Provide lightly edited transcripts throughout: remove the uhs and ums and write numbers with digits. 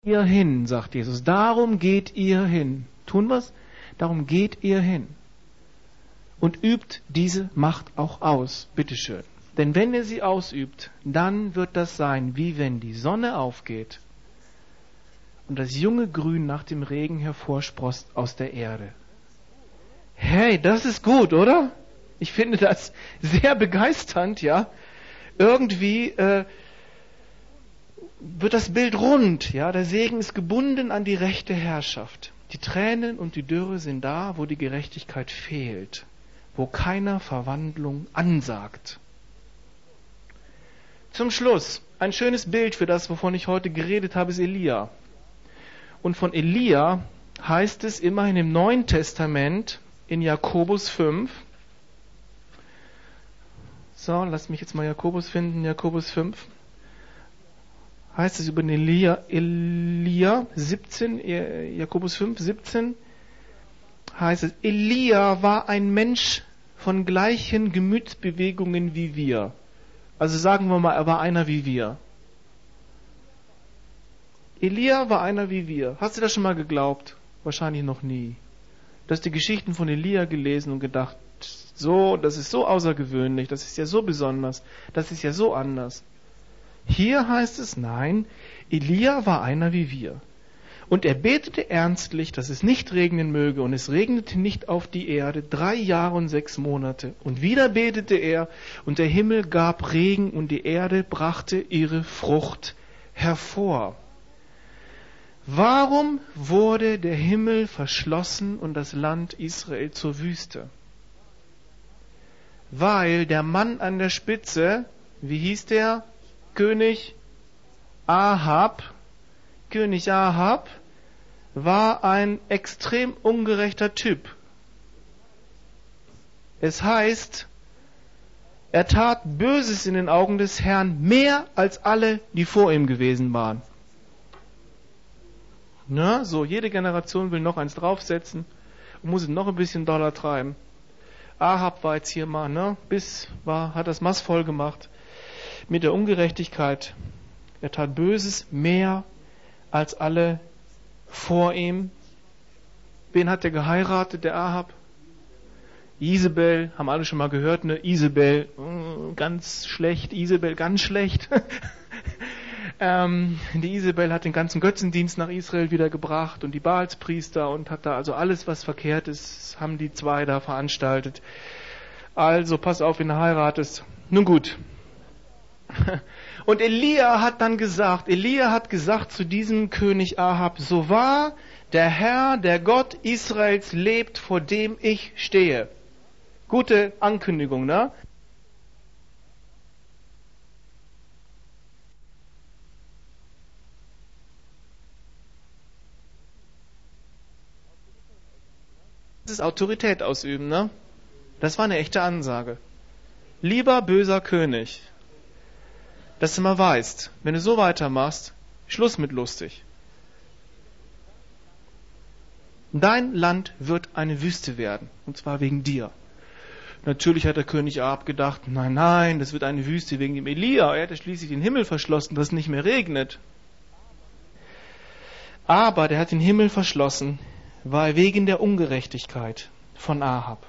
Ihr hin, sagt Jesus. Darum geht ihr hin. Tun wir's? Darum geht ihr hin. Und übt diese Macht auch aus. Bitteschön. Denn wenn ihr sie ausübt, dann wird das sein, wie wenn die Sonne aufgeht und das junge Grün nach dem Regen hervorsproßt aus der Erde. Hey, das ist gut, oder? Ich finde das sehr begeisternd, ja. Irgendwie wird das Bild rund, ja. Der Segen ist gebunden an die rechte Herrschaft. Die Tränen und die Dürre sind da, wo die Gerechtigkeit fehlt, wo keiner Verwandlung ansagt. Zum Schluss, ein schönes Bild für das, wovon ich heute geredet habe, ist Elia. Und von Elia heißt es immerhin im Neuen Testament in Jakobus 5. So, lass mich jetzt mal Jakobus finden, Jakobus 5. Heißt es über den Elia 17, Jakobus 5, 17, heißt es, Elia war ein Mensch von gleichen Gemütsbewegungen wie wir. Also sagen wir mal, er war einer wie wir. Elia war einer wie wir. Hast du das schon mal geglaubt? Wahrscheinlich noch nie. Du hast die Geschichten von Elia gelesen und gedacht, so, das ist so außergewöhnlich, das ist ja so besonders, das ist ja so anders. Hier heißt es, nein, Elia war einer wie wir. Und er betete ernstlich, dass es nicht regnen möge, und es regnete nicht auf die Erde 3 Jahre und 6 Monate. Und wieder betete er, und der Himmel gab Regen, und die Erde brachte ihre Frucht hervor. Warum wurde der Himmel verschlossen und das Land Israel zur Wüste? Weil der Mann an der Spitze, wie hieß der? König Ahab war ein extrem ungerechter Typ. Es heißt, er tat Böses in den Augen des Herrn mehr als alle, die vor ihm gewesen waren. Na, so, jede Generation will noch eins draufsetzen und muss es noch ein bisschen doller treiben. Ahab war jetzt hier mal, hat das Maß voll gemacht mit der Ungerechtigkeit. Er tat Böses mehr als alle vor ihm. Wen hat er geheiratet, der Ahab? Isabel, haben alle schon mal gehört, ne? Isabel, ganz schlecht, Isabel, ganz schlecht. Die Isabel hat den ganzen Götzendienst nach Israel wieder gebracht und die Baalspriester und hat da also alles, was verkehrt ist, haben die zwei da veranstaltet. Also pass auf, wenn du heiratest. Nun gut. Und Elia hat gesagt zu diesem König Ahab, so wahr der Herr, der Gott Israels lebt, vor dem ich stehe. Gute Ankündigung, ne? Das ist Autorität ausüben, ne? Das war eine echte Ansage. Lieber böser König, dass du mal weißt, wenn du so weitermachst, Schluss mit lustig. Dein Land wird eine Wüste werden, und zwar wegen dir. Natürlich hat der König Ahab gedacht, nein, das wird eine Wüste wegen dem Elia. Er hat schließlich den Himmel verschlossen, dass es nicht mehr regnet. Aber der hat den Himmel verschlossen, weil wegen der Ungerechtigkeit von Ahab.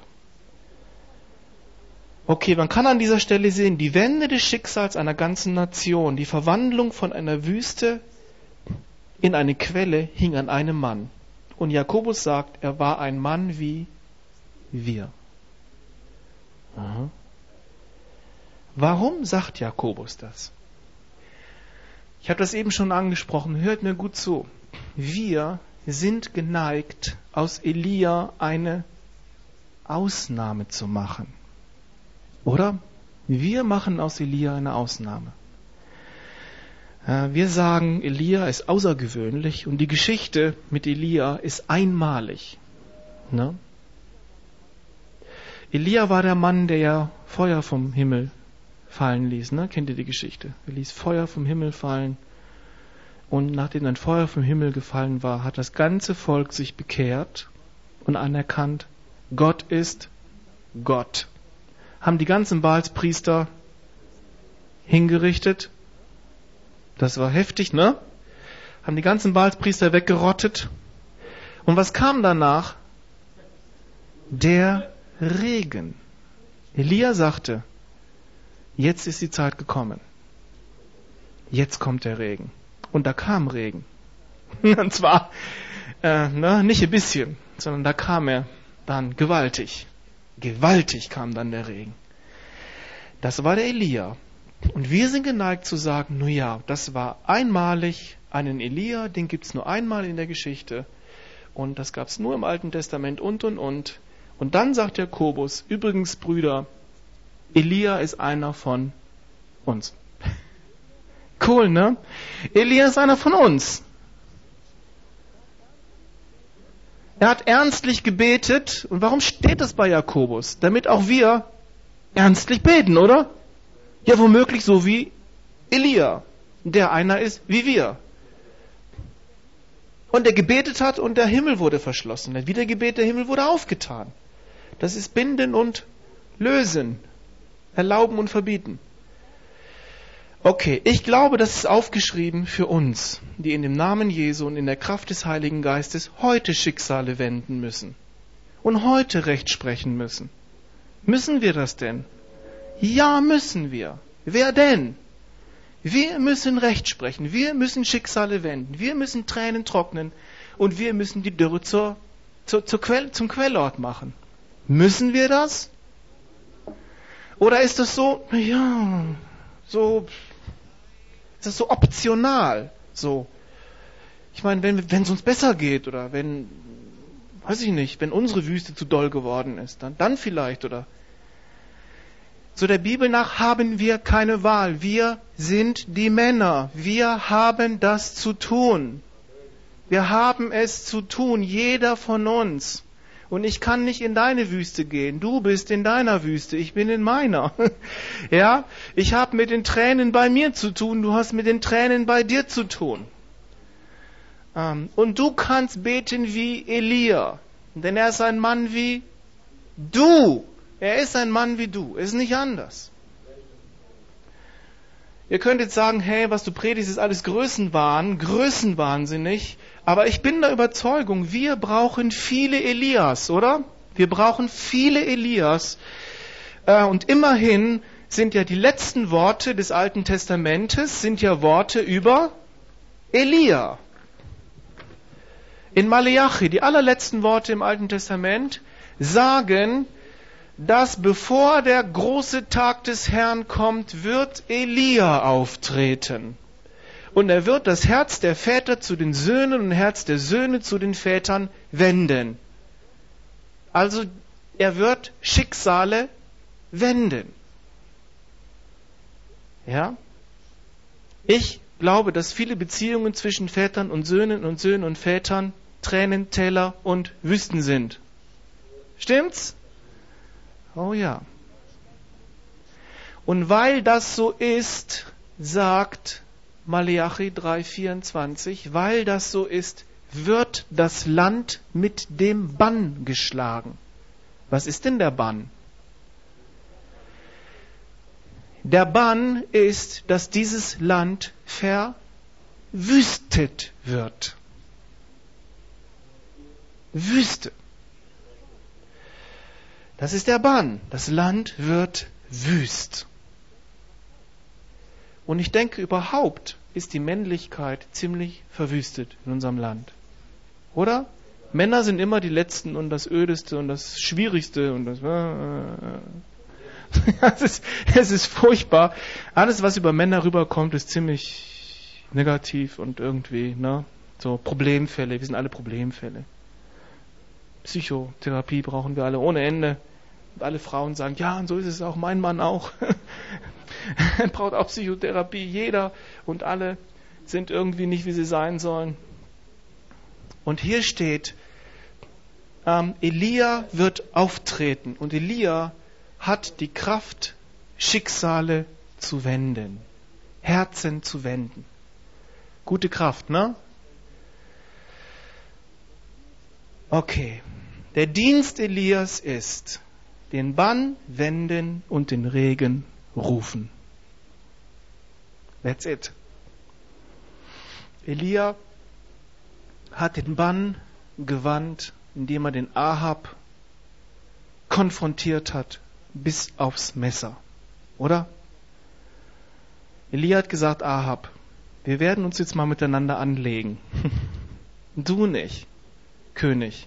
Okay, man kann an dieser Stelle sehen, die Wende des Schicksals einer ganzen Nation, die Verwandlung von einer Wüste in eine Quelle hing an einem Mann. Und Jakobus sagt, er war ein Mann wie wir. Aha. Warum sagt Jakobus das? Ich habe das eben schon angesprochen, hört mir gut zu. Wir sind geneigt, aus Elia eine Ausnahme zu machen. Oder? Wir machen aus Elia eine Ausnahme. Wir sagen, Elia ist außergewöhnlich und die Geschichte mit Elia ist einmalig. Ne? Elia war der Mann, der ja Feuer vom Himmel fallen ließ. Ne? Kennt ihr die Geschichte? Er ließ Feuer vom Himmel fallen. Und nachdem ein Feuer vom Himmel gefallen war, hat das ganze Volk sich bekehrt und anerkannt, Gott ist Gott. Haben die ganzen Baalspriester hingerichtet. Das war heftig, ne? haben die ganzen Baalspriester weggerottet. Und was kam danach? Der Regen. Elia sagte, jetzt ist die Zeit gekommen. Jetzt kommt der Regen. Und da kam Regen. Und zwar nicht ein bisschen, sondern da kam er dann gewaltig. Gewaltig kam dann der Regen. Das war der Elia. Und wir sind geneigt zu sagen, nun ja, das war einmalig, einen Elia, den gibt's nur einmal in der Geschichte. Und das gab's nur im Alten Testament und. Und dann sagt Jakobus, übrigens Brüder, Elia ist einer von uns. Cool, ne? Elia ist einer von uns. Er hat ernstlich gebetet. Und warum steht das bei Jakobus? Damit auch wir ernstlich beten, oder? Ja, womöglich so wie Elia, der einer ist wie wir. Und er gebetet hat und der Himmel wurde verschlossen. Er hat wieder gebetet, der Himmel wurde aufgetan. Das ist Binden und Lösen. Erlauben und verbieten. Okay, ich glaube, das ist aufgeschrieben für uns, die in dem Namen Jesu und in der Kraft des Heiligen Geistes heute Schicksale wenden müssen. Und heute Recht sprechen müssen. Müssen wir das denn? Ja, müssen wir. Wer denn? Wir müssen Recht sprechen. Wir müssen Schicksale wenden. Wir müssen Tränen trocknen. Und wir müssen die Dürre zum Quellort machen. Müssen wir das? Oder ist das so, ja, ist das so optional? So. Ich meine, wenn es uns besser geht oder wenn, weiß ich nicht, wenn unsere Wüste zu doll geworden ist, dann vielleicht, oder? So der Bibel nach haben wir keine Wahl. Wir sind die Männer. Wir haben das zu tun. Wir haben es zu tun, jeder von uns. Und ich kann nicht in deine Wüste gehen. Du bist in deiner Wüste, ich bin in meiner. Ja, ich habe mit den Tränen bei mir zu tun, du hast mit den Tränen bei dir zu tun. Und du kannst beten wie Elia, denn er ist ein Mann wie du. Er ist ein Mann wie du, ist nicht anders. Ihr könnt jetzt sagen, hey, was du predigst, ist alles größenwahnsinnig. Aber ich bin der Überzeugung, wir brauchen viele Elias, oder? Wir brauchen viele Elias. Und immerhin sind ja die letzten Worte des Alten Testamentes, sind ja Worte über Elia. In Maleachi, die allerletzten Worte im Alten Testament, sagen, dass bevor der große Tag des Herrn kommt, wird Elia auftreten. Und er wird das Herz der Väter zu den Söhnen und das Herz der Söhne zu den Vätern wenden. Also er wird Schicksale wenden. Ja? Ich glaube, dass viele Beziehungen zwischen Vätern und Söhnen und Vätern Tränentäler und Wüsten sind. Stimmt's? Oh ja. Und weil das so ist, sagt Maleachi 3,24, weil das so ist, wird das Land mit dem Bann geschlagen. Was ist denn der Bann? Der Bann ist, dass dieses Land verwüstet wird. Wüste. Das ist der Bann. Das Land wird wüst. Und ich denke, überhaupt ist die Männlichkeit ziemlich verwüstet in unserem Land. Oder? Männer sind immer die Letzten und das Ödeste und das Schwierigste und das... Es ist furchtbar. Alles, was über Männer rüberkommt, ist ziemlich negativ und irgendwie, so Problemfälle. Wir sind alle Problemfälle. Psychotherapie brauchen wir alle ohne Ende. Und alle Frauen sagen, ja, und so ist es auch, mein Mann auch. Er braucht auch Psychotherapie, jeder. Und alle sind irgendwie nicht, wie sie sein sollen. Und hier steht, Elia wird auftreten. Und Elia hat die Kraft, Schicksale zu wenden. Herzen zu wenden. Gute Kraft, ne? Okay. Der Dienst Elias ist, den Bann wenden und den Regen rufen. That's it. Elia hat den Bann gewandt, indem er den Ahab konfrontiert hat, bis aufs Messer. Oder? Elia hat gesagt, Ahab, wir werden uns jetzt mal miteinander anlegen. Du nicht, König.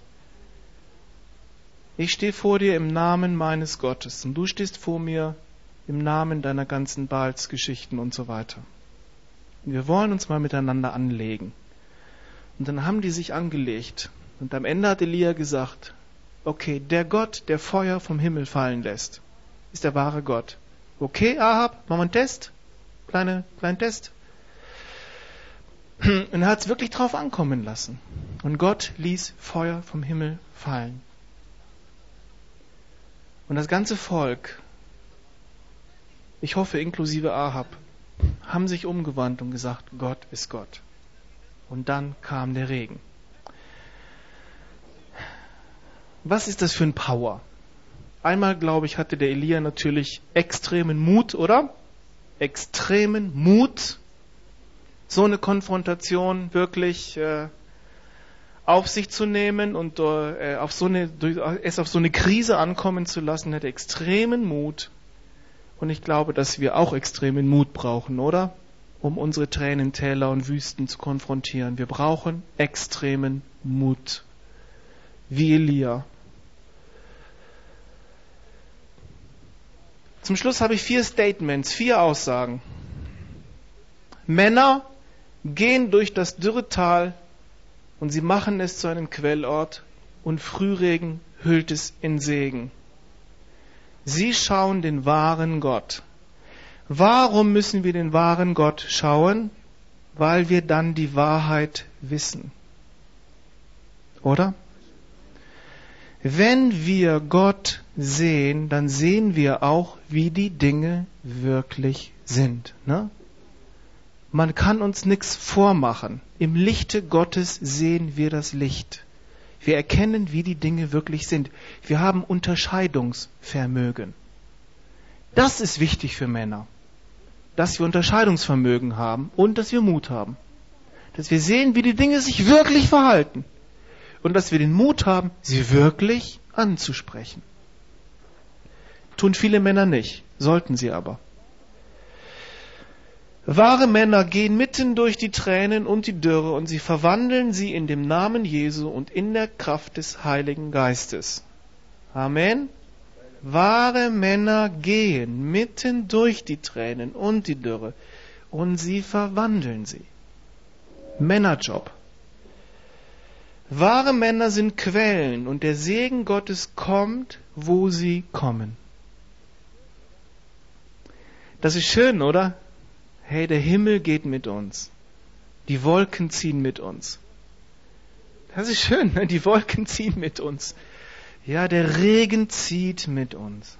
Ich stehe vor dir im Namen meines Gottes und du stehst vor mir im Namen deiner ganzen Baalsgeschichten und so weiter. Wir wollen uns mal miteinander anlegen. Und dann haben die sich angelegt. Und am Ende hat Elia gesagt, okay, der Gott, der Feuer vom Himmel fallen lässt, ist der wahre Gott. Okay, Ahab, machen wir einen Test? Kleinen Test. Und er hat es wirklich drauf ankommen lassen. Und Gott ließ Feuer vom Himmel fallen. Und das ganze Volk, ich hoffe inklusive Ahab, haben sich umgewandt und gesagt, Gott ist Gott. Und dann kam der Regen. Was ist das für ein Power? Einmal, glaube ich, hatte der Elia natürlich extremen Mut, oder? Extremen Mut, so eine Konfrontation wirklich auf sich zu nehmen und es auf so eine Krise ankommen zu lassen, hat extremen Mut. Und ich glaube, dass wir auch extremen Mut brauchen, oder? Um unsere Tränentäler und Wüsten zu konfrontieren. Wir brauchen extremen Mut. Wie Elia. Zum Schluss habe ich 4 Statements, 4 Aussagen. Männer gehen durch das dürre Tal und sie machen es zu einem Quellort und Frühregen hüllt es in Segen. Sie schauen den wahren Gott. Warum müssen wir den wahren Gott schauen? Weil wir dann die Wahrheit wissen. Oder? Wenn wir Gott sehen, dann sehen wir auch, wie die Dinge wirklich sind. Ne? Man kann uns nichts vormachen. Im Lichte Gottes sehen wir das Licht. Wir erkennen, wie die Dinge wirklich sind. Wir haben Unterscheidungsvermögen. Das ist wichtig für Männer. Dass wir Unterscheidungsvermögen haben und dass wir Mut haben. Dass wir sehen, wie die Dinge sich wirklich verhalten. Und dass wir den Mut haben, sie wirklich anzusprechen. Tun viele Männer nicht, sollten sie aber. Wahre Männer gehen mitten durch die Tränen und die Dürre und sie verwandeln sie in dem Namen Jesu und in der Kraft des Heiligen Geistes. Amen. Wahre Männer gehen mitten durch die Tränen und die Dürre und sie verwandeln sie. Männerjob. Wahre Männer sind Quellen und der Segen Gottes kommt, wo sie kommen. Das ist schön, oder? Hey, der Himmel geht mit uns. Die Wolken ziehen mit uns. Das ist schön, ne? Die Wolken ziehen mit uns. Ja, der Regen zieht mit uns.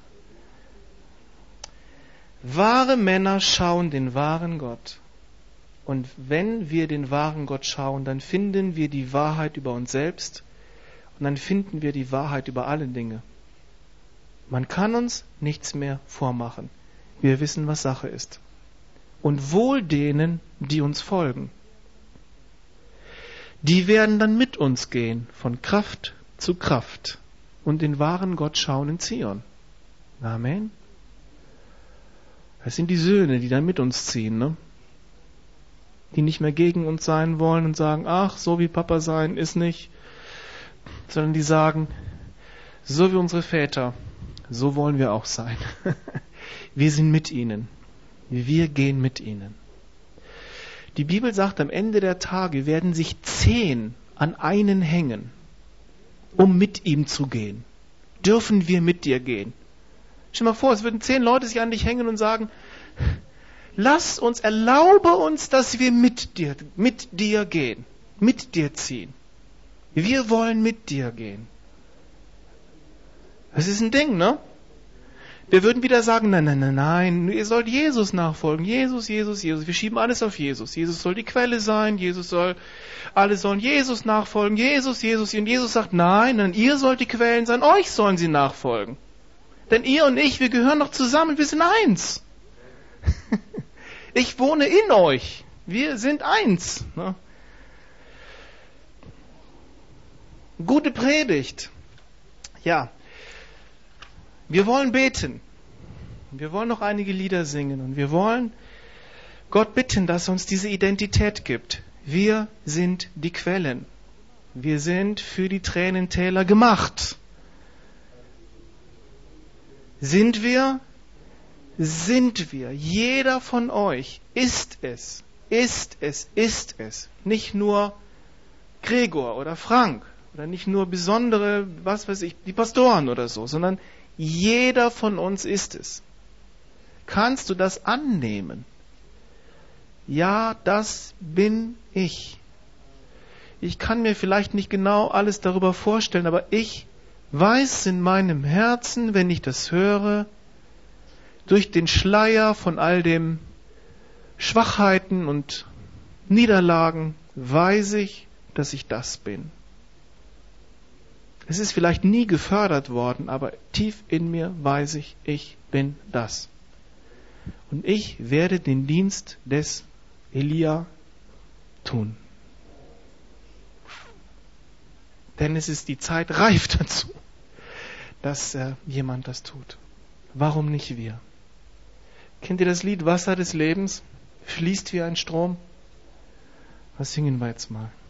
Wahre Männer schauen den wahren Gott. Und wenn wir den wahren Gott schauen, dann finden wir die Wahrheit über uns selbst und dann finden wir die Wahrheit über alle Dinge. Man kann uns nichts mehr vormachen. Wir wissen, was Sache ist. Und wohl denen, die uns folgen. Die werden dann mit uns gehen, von Kraft zu Kraft und den wahren Gott schauen in Zion. Amen. Das sind die Söhne, die dann mit uns ziehen, ne? Die nicht mehr gegen uns sein wollen und sagen, ach, so wie Papa sein ist nicht, sondern die sagen, so wie unsere Väter, so wollen wir auch sein. Wir sind mit ihnen. Wir gehen mit ihnen. Die Bibel sagt, am Ende der Tage werden sich 10 an einen hängen, um mit ihm zu gehen. Dürfen wir mit dir gehen? Stell dir mal vor, es würden 10 Leute sich an dich hängen und sagen, erlaube uns, dass wir mit dir gehen, mit dir ziehen. Wir wollen mit dir gehen. Das ist ein Ding, ne? Wir würden wieder sagen, nein, ihr sollt Jesus nachfolgen. Jesus. Wir schieben alles auf Jesus. Jesus soll die Quelle sein. Alle sollen Jesus nachfolgen. Jesus. Und Jesus sagt, nein, ihr sollt die Quellen sein. Euch sollen sie nachfolgen. Denn ihr und ich, wir gehören doch zusammen. Wir sind eins. Ich wohne in euch. Wir sind eins. Ne? Gute Predigt. Ja, wir wollen beten. Wir wollen noch einige Lieder singen und wir wollen Gott bitten, dass er uns diese Identität gibt. Wir sind die Quellen. Wir sind für die Tränentäler gemacht. Sind wir? Sind wir. Jeder von euch ist es. Ist es. Ist es. Nicht nur Gregor oder Frank oder nicht nur besondere, was weiß ich, die Pastoren oder so, sondern jeder von uns ist es. Kannst du das annehmen? Ja, das bin ich. Ich kann mir vielleicht nicht genau alles darüber vorstellen, aber ich weiß in meinem Herzen, wenn ich das höre, durch den Schleier von all den Schwachheiten und Niederlagen, weiß ich, dass ich das bin. Es ist vielleicht nie gefördert worden, aber tief in mir weiß ich, ich bin das. Und ich werde den Dienst des Elia tun. Denn es ist die Zeit reif dazu, dass jemand das tut. Warum nicht wir? Kennt ihr das Lied Wasser des Lebens? Fließt wie ein Strom? Das singen wir jetzt mal.